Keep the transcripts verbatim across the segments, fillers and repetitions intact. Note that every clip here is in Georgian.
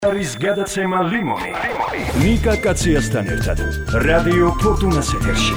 არის გადაცემა ლიმონი. ნიკა კაციასთან ერთად რადიო ფორტუნას ეთერში.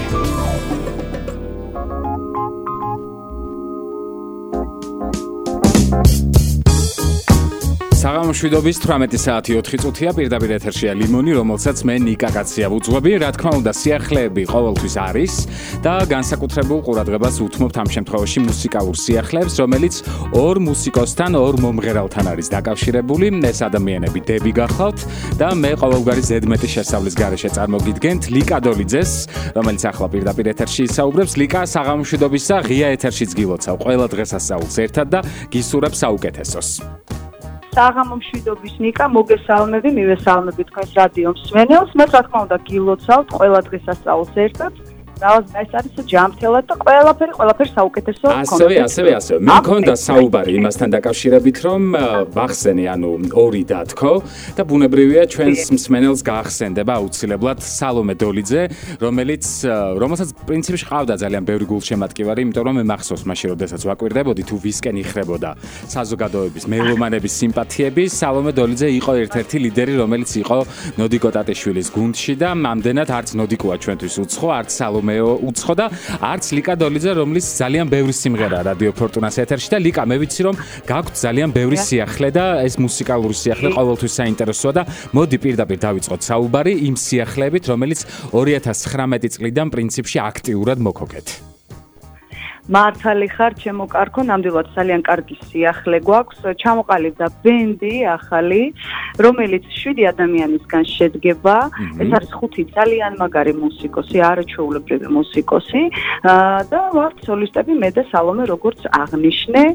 საღამოშვიდობის თვრამეტი საათი ოთხი წუთია პირდაპირ ეთერშია ლიმონი, რომელსაც მე ნიკა კაცია ვუძღვები. რა თქმა უნდა, სიახლეები ყოველთვის არის და განსაკუთრებულ ყურადღებას უთმობთ ამ შემთხვევაში მუსიკალურ სიახლეებს, რომელიც ორ მუსიკოსთან, ორ მომღერალთან არის დაკავშირებული. ეს ადამიანები დები გახლავთ და მე ყოველგვარი ზედმეტი შესავლის გარეშე წარმოგიდგენთ ლიკა დოლიძეს, რომელიც ახლა პირდაპირ ეთერში ისაუბრებს. ლიკა, საღამოშვიდობისა, ღია ეთერშიც გილოცავ ყველა დღესასწაულს ერთად და გისურვებ საუკეთესოს. საღამომშვიდობის ნიკა, მოგესალმები, მივესალმები თქვენს რადიო მსმენელს. მე რა თქმა უნდა გილოცავთ ყველა დღესასწაულს ერთად. Რავაზ ეს არის ჯამთელად და ყველაფერი, ყველაფერი საუკეთესო გქონდა. ასევე, ასევე, ასევე. მე მქონდა საუბარი იმასთან დაკავშირებით, რომ ვახსენე, ანუ ორი დათქო და ბუნებრივია ჩვენს მსმენელს გაახსენდება აუცილებლად სალომე დოლიძე, რომელიც რომელსაც პრინციპში ყავდა ძალიან ბევრი გულშემატკივარი, იმიტომ რომ მე მახსოვს მაშინ, როდესაც ვაკვირდებოდი თუ ვისკენ იხრებოდა საზოგადოების მელომანების სიმპათიები, სალომე დოლიძე იყო ერთ-ერთი ლიდერი, რომელიც იყო ნოდიკო ტატიშვილის გუნდში და ამდენად არც ნოდიკოა ჩვენთვის უცხო, არც სალომე უცხო და არც ლიკა დოლიძე, რომლის ძალიან ბევრი სიმღერა რადიო ფორტუნას ეთერში და ლიკა, მე ვიცი რომ გაგვთ ძალიან ბევრი სიახლე და ეს მუსიკალური სიახლე ყოველთვის საინტერესოა და მოდი პირდაპირ დავიწყოთ საუბარი იმ სიახლეებით, რომელიც ორი ათას ცხრამეტი წლიდან პრინციპში აქტიურად მოქოგეთ. მართალი ხარ, ჩემო კარგო, ნამდვილად ძალიან კარგი სიახლე გვაქვს. ჩამოყალიბდა ბენდი ახალი, რომელიც შვიდი ადამიანისგან შედგება. ეს არის ხუთი ძალიან მაგარი მუსიკოსი, არაჩვეულებრივი მუსიკოსი და ვართ სოლისტები მე და სალომე, როგორც აღნიშნე.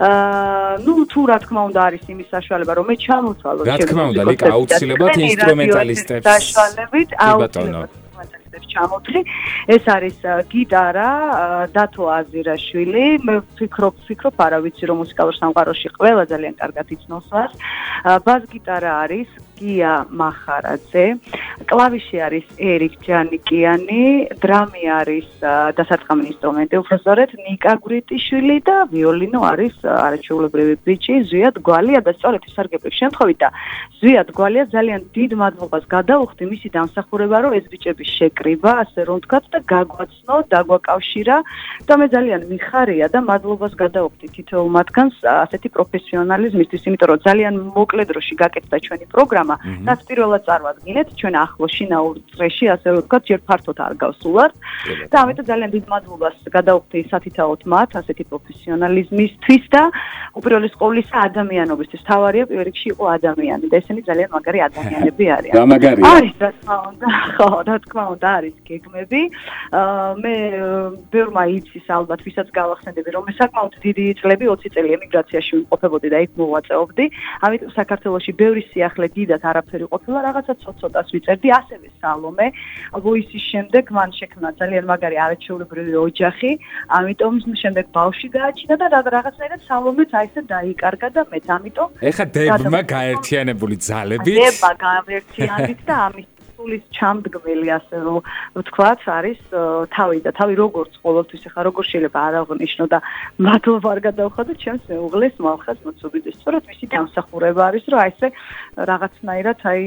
ნუ თუ რა თქმა უნდა არის იმის საშუალება, რომ მე ჩამოთვალო რა თქმა უნდა, ლიკა, აუცილებლად ინსტრუმენტალისტებს საშუალებით, აუცილებლად ჩამოთვლი. ეს არის გიტარა, დათო აზირაშვილი. მე ვფიქრობ, ვფიქრობ, არა ვიცი რომ მუსიკალურ სამყაროში ყველა ძალიან კარგად იცნობს მას. ბას გიტარა არის გია მახარაძე, კლავიში არის ერიკ ჯანიკიანი, დრამი არის დასარტყამი ინსტრუმენტი, უბრალოდ ნიკა გვრიტიშვილი და ვიოლინო არის არაჩვეულებრივი ბიჭი, ზვიად გვალია და სწორედ ისარგებლებს შემთხვევით და ზვიად გვალია ძალიან დიდ მადლობას გადაუხდი მისი დამსახურება, რომ ეს ბიჭები შეკრიბა, ასე რომ ვთქვათ და გაგვაცნო, დაგვაკავშირა და მე ძალიან მიხარია და მადლობას გადაუხდი თითოეულ მათგანს ასეთი პროფესიონალიზმისთვის, იმიტომ რომ ძალიან მოკლე დროში გაკეთდა ჩვენი პროგრამა. რაც პირველად წარვადგინეთ ჩვენ ახლო შინაურ წრეში, ასე რომ ვთქვათ, ჯერ ფართოდ არ გავსულართ და ამიტომ ძალიან დიდ მადლობას გადაუხდი სათითაოდ მათ ასეთი პროფესიონალიზმისთვის და უპირველეს ყოვლისა ადამიანობისთვის. თავარია პირველ რიგში იყო ადამიანი და ესენი ძალიან მაგარი ადამიანები არიან. და მაგარია. არის რა თქმა უნდა, ხო, რა თქმა უნდა არის გეგმები. მე ბევრმა იცის ალბათ, ვისაც გავახსენდები, რომ მე საკმაოდ დიდი წლები, ოცი წელი ემიგრაციაში ვიმყოფებოდი და იქ მოვაწეობდი. ამიტომ საქართველოში ბევრი სიახლე დიდად არაფერი ყოფილა, რაღაცა ცოტ-ცოტას ვიწერდი, ასევე სალომე. ვოისის შემდეგ მან შექმნა ძალიან მაგარი არაჩვეულებრივი ოჯახი, ამიტომ შემდეგ ბავშვი გააჩინა და რაღაცნაირად სალომეც აი ესე დაიკარგა და მეც ამიტომ ეხა დებმა გაერთიანებული ძალებით. დებმა გაერთიანებით და ამის სულის ჩამდგმელი, ასე რომ ვთქვათ, არის თავი და თავი როგორც ყოველთვის ახლა როგორ შეიძლება არ აღნიშნო და მადლობა არ გადავხადო ჩემს მეუღლეს მალხაზ მოცობიძეს. სწორედ მისი დამსახურება არის, რომ აი ესე რაღაცნაირად აი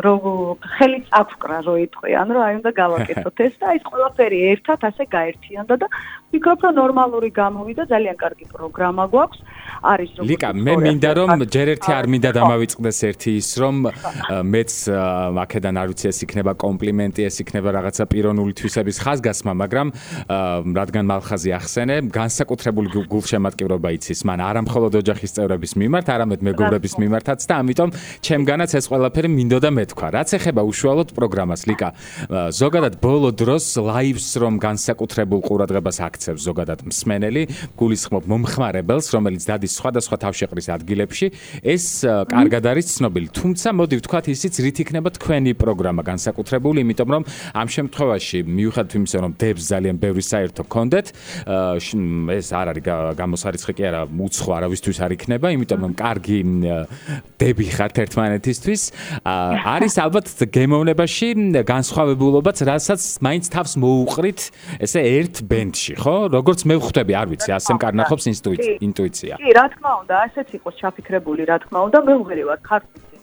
ხელით აფკრა რო იტყვიან, რომ აი უნდა გავაკეთოთ ეს და ის ყველაფერი ერთად ასე გაერთიანდა და ვფიქრობ, რომ ნორმალური გამოვიდა, ძალიან კარგი პროგრამა გვაქვს. არის როგორც ლიკა, მე მინდა რომ ჯერ ერთი არ მინდა დამავიწყდეს ერთი ის, რომ მეც აქედან არ ვიცი ეს იქნება კომპლიმენტი, ეს იქნება რაღაცა პიროვნული თვისების ხაზგასმა, მაგრამ რადგან მალხაზი ახსენე, განსაკუთრებული გულშემატკივრობა იცის მან არა მხოლოდ ოჯახის წევრების მიმართ, არამედ მეგობრების მიმართაც და ამიტომ ჩემგანაც ეს ყველაფერი მინდოდა მეთქვა. რაც ეხება უშუალოდ პროგრამას, ლიკა, ზოგადად ბოლო დროს ლაივს რომ განსაკუთრებულ ყურადღებას აქცევს ზოგადად მსმენელი, გულისხმობ მომხმარებელს, რომელიც დადის სხვადასხვა თავშეყრის ადგილებში, ეს კარგად არის ცნობილი. თუმცა მოდი ვთქვათ ისიც, რით იქნება თქვენი პროგრამა განსაკუთრებული, იმიტომ რომ ამ შემთხვევაში მიუხედავად იმისა, რომ დებს ძალიან ბევრი საერთო გქონდეთ, ეს არ არის გამოსარიცხი კი არა, უცხო არავისთვის არ იქნება, იმიტომ რომ კარგი დები ხართ ერთმანეთისთვის. არის ალბათ გემოვნებაში განსხვავებულობაც, რასაც მაინც თავს მოუყრით ესე ერთ ბენდში, ხო? როგორც მე ვხვდები, არ ვიცი, ასე მკარნახობს ინტუიცია. კი, რა თქმა უნდა, ასეც იყოს ჩაფიქრებული, რა თქმა უნდა, მე ვღერი ვარ ქართლის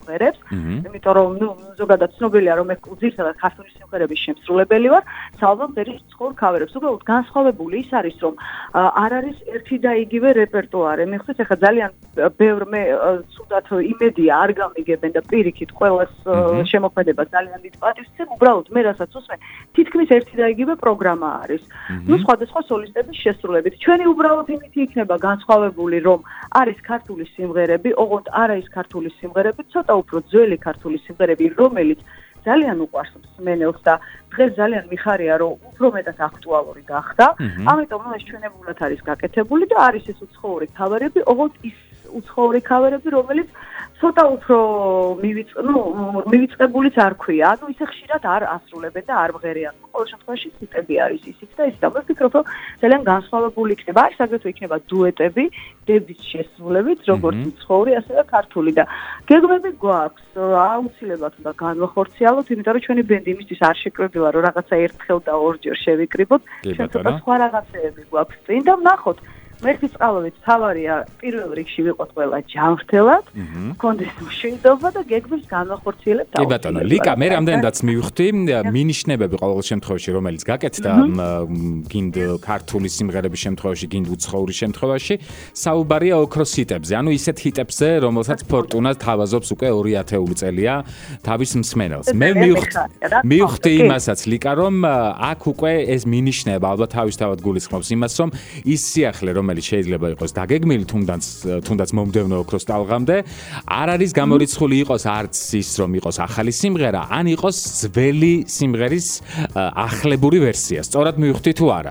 სიმღერებს, იმიტომ რომ ნუ ზოგადად ცნობილია რომ მე ძირითადად ქართული სიმღერების შემსრულებელი ვარ, საალბომ ვერის ცხოვრ ქავერებს. უბრალოდ განსხვავებული ის არის რომ არ არის ერთი და იგივე რეპერტუარი. მე ხსოვს ახლა ძალიან ბევრ მე ცუდად იმედია არ გამიგებენ და პირიქით ყოველს შემოქმედება ძალიან დიდ პატივს იცემ, უბრალოდ მე რასაც უსმე, თითქმის ერთი და იგივე პროგრამა არის. ნუ სხვადასხვა სოლისტების შესრულებით. ჩვენი უბრალოდ იმითი იქნება განსხვავებული, რომ არის ქართული სიმღერები, ოღონდ არ არის ქართული სიმღერები, ცოტა უფრო ძველი ქართული სიმღერები, რომელიც ძალიან უყვარს მსმენელს და დღეს ძალიან მიხარია, რომ უფრო მეტად აქტუალური გახდა. ამიტომ ეს ჩვენებურად არის გაკეთებული და არის ეს უცხოური ქავერები, ოღონდ ის უცხოური ქავერები, რომელიც ცოტა უფრო მივიწყ, ნუ მივიწყებულიც არ ქვია. ანუ ისე ხშირად არ ასრულებენ და არ მღერიან. ყოველ შემთხვევაში სიტები არის ისიც და ის და მე ვფიქრობ, რომ ძალიან განსხვავებული იქნება. არის აგრეთვე იქნება დუეტები, დების შესრულებით, როგორც უცხოური, ასევე ქართული და გეგმები გვაქვს. აუცილებლად უნდა განვახორციელოთ, იმიტომ რომ ჩვენი ბენდი იმისთვის არ შეკრებილა, რომ რაღაცა ერთხელ და ორჯერ შევიკრიბოთ. ჩვენ ცოტა სხვა რაღაცეები გვაქვს წინ და ვნახოთ. მერტის წყალობით თავარია პირველ რიგში ვიყოთ ყველა ჯანმრთელად, გქონდეს მშვიდობა და გეგმის განვახორციელებთ. კი ბატონო, ლიკა, მე რამდენადაც მივხვდი, მინიშნებები ყოველ შემთხვევაში, რომელიც გაკეთდა, გინდ ქართული სიმღერების შემთხვევაში, გინდ უცხოური შემთხვევაში, საუბარია ოქროს ჰიტებზე. ანუ ისეთ ჰიტებზე, რომელსაც ფორტუნა თავაზობს უკვე ორი ათეული წელია თავის მსმენელს. მე მივხვდი იმასაც, ლიკა, რომ აქ უკვე ეს მინიშნება ალბათ თავისთავად გულისხმობს იმას, რომ ის სიახლე რომელიც შეიძლება იყოს დაგეგმილი თუნდაც თუნდაც მომდევნო ოქროს ტალღამდე არ არის გამორიცხული იყოს არც ის რომ იყოს ახალი სიმღერა ან იყოს ძველი სიმღერის ახლებური ვერსია. სწორად მივხვდი თუ არა?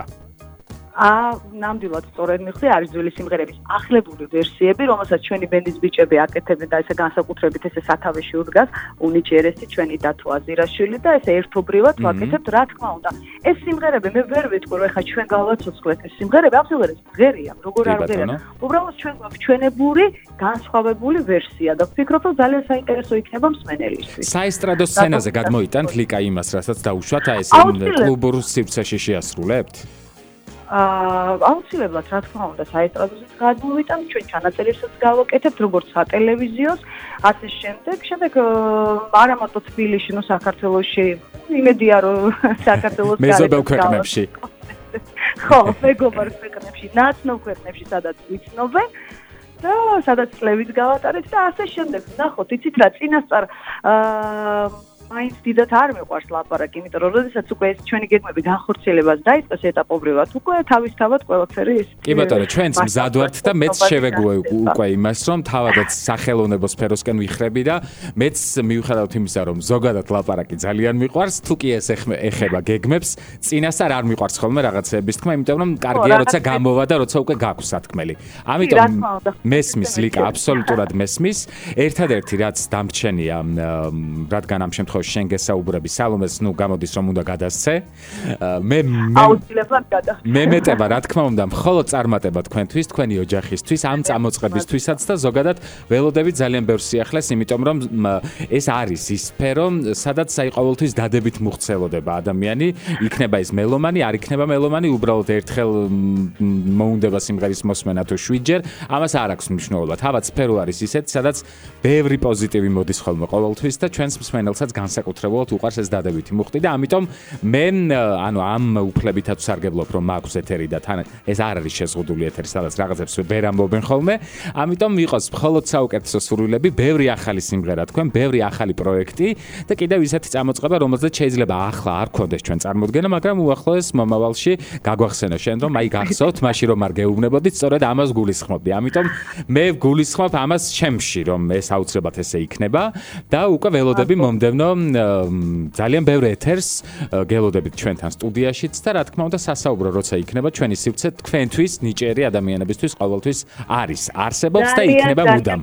აა ნამდვილად სწორედ მივხვდი, არის ძველი სიმღერების ახლებური ვერსიები, რომელსაც ჩვენი ბენდის ბიჭები აკეთებენ და ესე განსაკუთრებით ესე სათავეში უდგას უნი ჯერესი, ჩვენი დათო აზირაშვილი და ესე ერთობრივად ვაკეთებთ, რა თქმა უნდა. ეს სიმღერები მე ვერ ვიტყვი, რომ ეხლა ჩვენ გავაცოცხლეთ ეს სიმღერები, ამ სიმღერებს ღერია, როგორ არ ღერია. უბრალოდ ჩვენ გვაქვს ჩვენებური განსხვავებული ვერსია და ვფიქრობ, რომ ძალიან საინტერესო იქნება მსმენელისთვის. საესტრადო სცენაზე გადმოიტანთ ლიკა იმას, რასაც დაუშვათ, აი ეს კლუბურ სივრცეში შეასრულებთ? აა აუცილებლად რა თქმა უნდა საესტრადოზეც გადმოვიტანთ, ჩვენ ჩანაწერებსაც გავაკეთებთ როგორც სატელევიზიოს, ასე შემდეგ. შემდეგ არა მარტო თბილისში, ნუ საქართველოში, იმედია რომ საქართველოს მეზობელ ქვეყნებში. ხო, მეგობრ ქვეყნებში, ნაცნობ ქვეყნებში, სადაც ვიცნობენ და სადაც წლებით გავატარეთ და ასე შემდეგ. ნახოთ, იცით რა, წინასწარ აა მაინც დიდად არ მიყვარს ლაპარაკი, იმიტომ რომ როდესაც უკვე ეს ჩვენი გეგმები განხორციელებას დაიწყეს ეტაპობრივად, უკვე თავისთავად ყველაფერი ის. კი ბატონო, ჩვენც მზად ვართ და მეც შევეგუე უკვე იმას, რომ თავადაც სახელოვნებო სფეროსკენ ვიხრები და მეც მივხვდით იმისა, რომ ზოგადად ლაპარაკი ძალიან მიყვარს, თუ კი ეს ეხება გეგმებს, წინასწარ არ მიყვარს ხოლმე რაღაცეების თქმა, იმიტომ რომ კარგია, როცა გამოვა და როცა უკვე გაქვს სათქმელი. ამიტომ მესმის ლიკა, აბსოლუტურად მესმის. ერთადერთი რაც დამრჩენია, რადგან ამ შემთხვევაში შენ გესაუბრები სალომეს, ნუ გამოდის რომ უნდა გადასცე. მე აუცილებლად გადახდე. მე მეტება რა თქმა უნდა, მხოლოდ წარმატება თქვენთვის, თქვენი ოჯახისთვის, ამ წამოწყებისთვისაც და ზოგადად ველოდებით ძალიან ბევრ სიახლეს, იმიტომ რომ ეს არის ის სფერო, სადაც აი ყოველთვის დადებით მუხცელოდება ადამიანი, იქნება ის მელომანი, არ იქნება მელომანი, უბრალოდ ერთხელ მოუნდება სიმღერის მოსმენა თუ შვიდჯერ, ამას არ აქვს მნიშვნელობა. თავად სფერო არის ისეთ, სადაც ბევრი პოზიტივი მოდის ხოლმე ყოველთვის და ჩვენს მსმენელსაც განსაკუთრებულად უყვარს ეს დადებითი მუხტი და ამიტომ მე ანუ ამ უფლებითაც სარგებლობ რომ მაქვს ეთერი და თან ეს არ არის შეზღუდული ეთერი, სადაც რაღაცებს ვერ ამბობენ ხოლმე. ამიტომ იყოს მხოლოდ საუკეთესო სურვილები, ბევრი ახალი სიმღერა თქვენ, ბევრი ახალი პროექტი და კიდევ ისეთი წამოწყება, რომელზეც შეიძლება ახლა არ გქონდეს ჩვენ წარმოდგენა, მაგრამ უახლოეს მომავალში გაგვახსენო შენ რომ აი გახსოვთ, მაშინ რომ არ გეუბნებოდით, სწორედ ამას გულისხმობდი. ამიტომ მე გულისხმობ ამას ჩემში, რომ ეს აუცილებლად ესე იქნება და უკვე ველოდები მომდევნო ძალიან ბევრ ეთერს გელოდებით ჩვენთან სტუდიაშიც და რა თქმა უნდა სასაუბრო როცა იქნება ჩვენი სივრცე თქვენთვის ნიჭიერი ადამიანებისთვის ყოველთვის არის, არსებობს და იქნება მუდამ.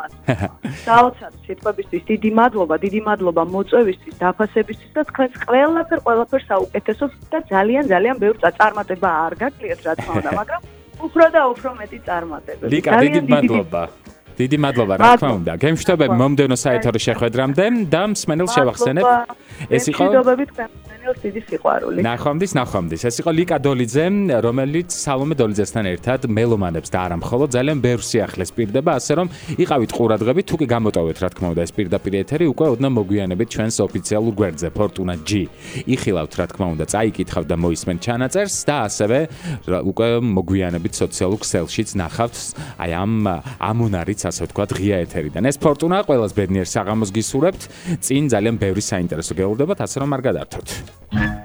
საოცარი სიტყვებისთვის დიდი მადლობა, დიდი მადლობა მოწვევისთვის, დაფასებისთვის და თქვენს ყველაფერ ყველაფერ საუკეთესოს და ძალიან ძალიან ბევრ წარმატება არ გაკლიათ რა თქმა უნდა, მაგრამ უფრო და უფრო მეტი წარმატება. ლიკა, დიდი მადლობა. დიდი მადლობა რა თქმა უნდა. გემშვიდობები მომდევნო საეთერო შეხვედრამდე და მსმენელს შევახსენებ. ეს იყო ადამიანს დიდი სიყვარული. ნახვამდის, ნახვამდის. ეს იყო ლიკა დოლიძე, რომელიც სალომე დოლიძესთან ერთად მელომანებს და არა მხოლოდ ძალიან ბევრ სიახლეს პირდება, ასე რომ იყავით ყურადღებით, თუ კი გამოტოვეთ, რა თქმა უნდა, ეს პირდაპირ ეთერი, უკვე ოდნავ მოგვიანებით ჩვენს ოფიციალურ გვერდზე Fortuna G. იხილავთ, რა თქმა უნდა, წაიკითხავთ და მოისმენთ ჩანაწერს და ასევე უკვე მოგვიანებით სოციალურ ქსელშიც ნახავთ აი ამ ამონარიც, ასე ვთქვათ, ღია ეთერიდან. ეს Fortuna ყველას ბედნიერ საღამოს გისურვებთ. წინ ძალიან ბევრი საინტერესო გეულდებათ, ასე რომ არ გადართოთ.